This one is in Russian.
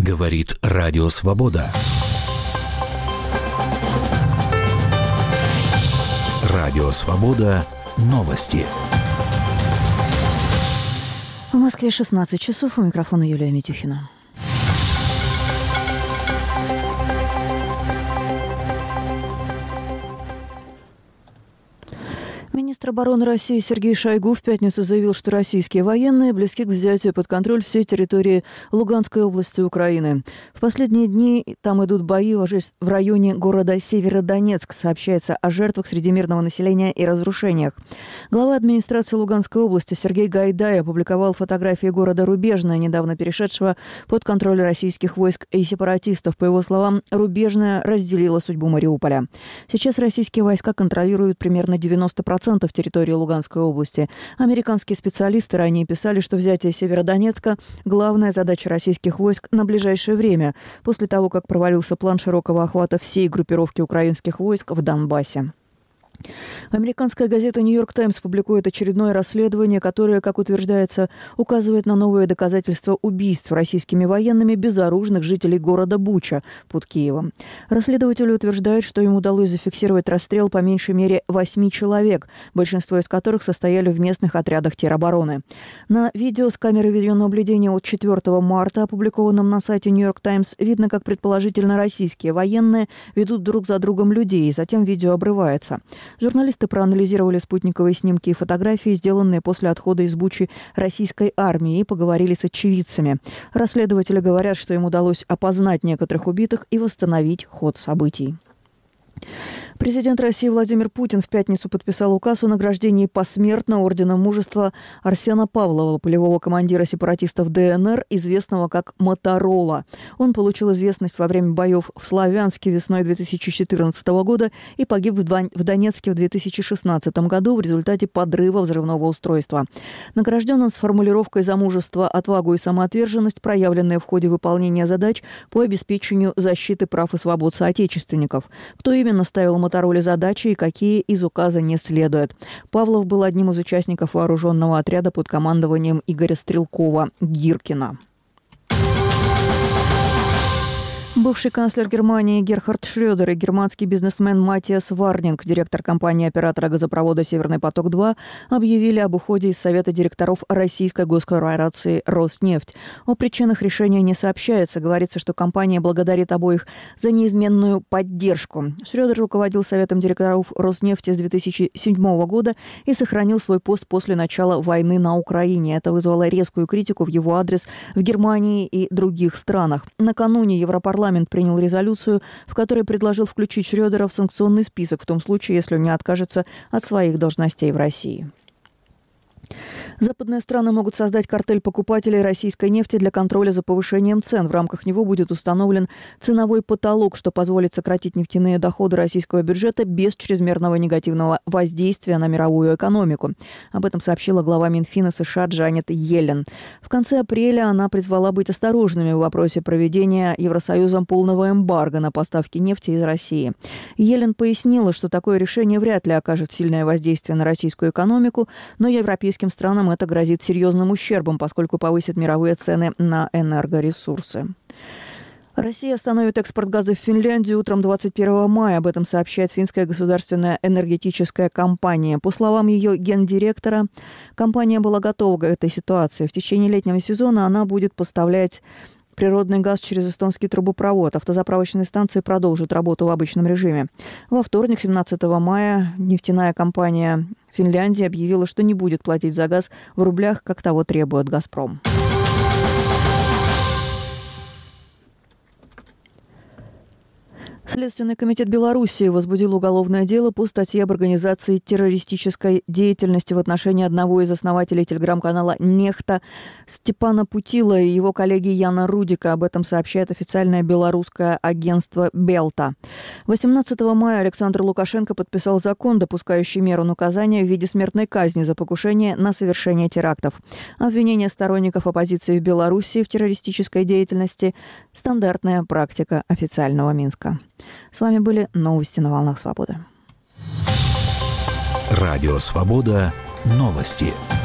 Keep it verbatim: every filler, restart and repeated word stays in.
Говорит Радио Свобода. Радио Свобода. Новости. В Москве шестнадцать часов. У микрофона Юлия Митюхина. Министр обороны России Сергей Шойгу в пятницу заявил, что российские военные близки к взятию под контроль всей территории Луганской области Украины. В последние дни там идут бои в районе города Северодонецк. Сообщается о жертвах среди мирного населения и разрушениях. Глава администрации Луганской области Сергей Гайдай опубликовал фотографии города Рубежное, недавно перешедшего под контроль российских войск и сепаратистов. По его словам, Рубежное разделило судьбу Мариуполя. Сейчас российские войска контролируют примерно девяносто процентов территории Луганской области. Американские специалисты ранее писали, что взятие Северодонецка – главная задача российских войск на ближайшее время, после того, как провалился план широкого охвата всей группировки украинских войск в Донбассе. Американская газета «Нью-Йорк Таймс» публикует очередное расследование, которое, как утверждается, указывает на новые доказательства убийств российскими военными безоружных жителей города Буча под Киевом. Расследователи утверждают, что им удалось зафиксировать расстрел по меньшей мере восьми человек, большинство из которых состояли в местных отрядах теробороны. На видео с камеры видеонаблюдения от четвёртого марта, опубликованном на сайте «Нью-Йорк Таймс», видно, как предположительно российские военные ведут друг за другом людей, и затем видео обрывается. Журналисты проанализировали спутниковые снимки и фотографии, сделанные после отхода из Бучи российской армии, и поговорили с очевидцами. Расследователи говорят, что им удалось опознать некоторых убитых и восстановить ход событий. Президент России Владимир Путин в пятницу подписал указ о награждении посмертно Орденом Мужества Арсена Павлова, полевого командира сепаратистов ДНР, известного как Моторола. Он получил известность во время боев в Славянске весной две тысячи четырнадцатого года и погиб в Донецке в две тысячи шестнадцатом году в результате подрыва взрывного устройства. Награжден он с формулировкой «За мужество, отвагу и самоотверженность, проявленные в ходе выполнения задач по обеспечению защиты прав и свобод соотечественников». Кто именно ставил Мотороле задачи и какие из указа не следует. Павлов был одним из участников вооруженного отряда под командованием Игоря Стрелкова-Гиркина. Бывший канцлер Германии Герхард Шрёдер и германский бизнесмен Матиас Варнинг, директор компании-оператора газопровода «Северный поток-два», объявили об уходе из Совета директоров российской госкорпорации «Роснефть». О причинах решения не сообщается. Говорится, что компания благодарит обоих за неизменную поддержку. Шрёдер руководил Советом директоров «Роснефти» с две тысячи седьмого года и сохранил свой пост после начала войны на Украине. Это вызвало резкую критику в его адрес в Германии и других странах. Накануне Европарламент Парламент принял резолюцию, в которой предложил включить Шрёдера в санкционный список в том случае, если он не откажется от своих должностей в России. Западные страны могут создать картель покупателей российской нефти для контроля за повышением цен. В рамках него будет установлен ценовой потолок, что позволит сократить нефтяные доходы российского бюджета без чрезмерного негативного воздействия на мировую экономику. Об этом сообщила глава Минфина США Джанет Йеллен. В конце апреля она призвала быть осторожными в вопросе проведения Евросоюзом полного эмбарго на поставки нефти из России. Йеллен пояснила, что такое решение вряд ли окажет сильное воздействие на российскую экономику, но европейским странам это грозит серьезным ущербом, поскольку повысит мировые цены на энергоресурсы. Россия остановит экспорт газа в Финляндию утром двадцать первого мая. Об этом сообщает финская государственная энергетическая компания. По словам ее гендиректора, компания была готова к этой ситуации. В течение летнего сезона она будет поставлять природный газ через эстонский трубопровод. Автозаправочные станции продолжат работу в обычном режиме. Во вторник, семнадцатого мая, нефтяная компания Финляндии объявила, что не будет платить за газ в рублях, как того требует «Газпром». Следственный комитет Белоруссии возбудил уголовное дело по статье об организации террористической деятельности в отношении одного из основателей телеграм-канала «Нехта» Степана Путила и его коллеги Яна Рудика. Об этом сообщает официальное белорусское агентство «Белта». восемнадцатого мая Александр Лукашенко подписал закон, допускающий меру наказания в виде смертной казни за покушение на совершение терактов. Обвинение сторонников оппозиции в Белоруссии в террористической деятельности – стандартная практика официального Минска. С вами были новости на волнах свободы. Радио Свобода. Новости.